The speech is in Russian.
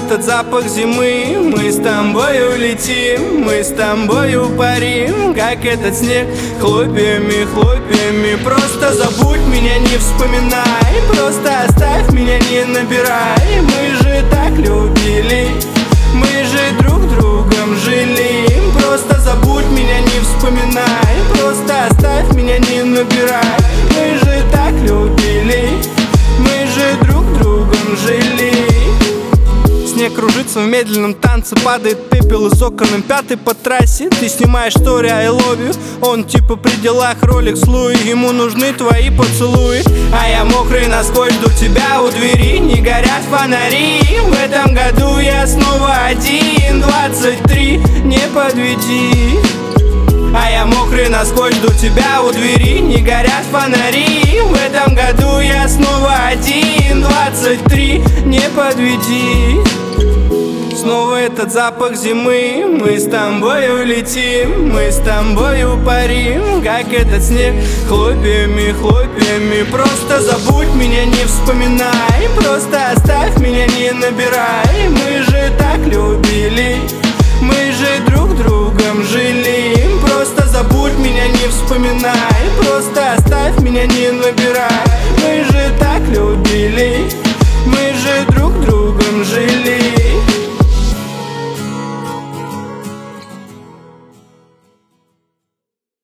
этот запах зимы. Мы с тобою летим, мы с тобою парим, как этот снег, хлопьями, хлопьями. Просто забудь меня, не вспоминай, просто оставь меня, не набирай. Мы же так любили, мы же друг другом жили. Просто забудь меня, не вспоминай, просто оставь меня, не набирай. Мы же так любили, мы же друг другом жили. Снег кружится в медленном танце, падает пепел из окон М5 по трассе. Ты снимаешь стори I love you, он типа при делах Rolex Луи. Ему нужны твои поцелуи, а я мокрый насквозь, жду тебя у двери. Не горят фонари, в этом году я снова один. 23, не подведи. А я мокрый насквозь, жду тебя у двери. Не горят фонари, в этом году я снова один. 23, не подведи. Снова этот запах зимы. Мы с тобою летим, мы с тобою парим, как этот снег, хлопьями, хлопьями. Просто забудь меня, не вспоминай, просто оставь меня, не набирай.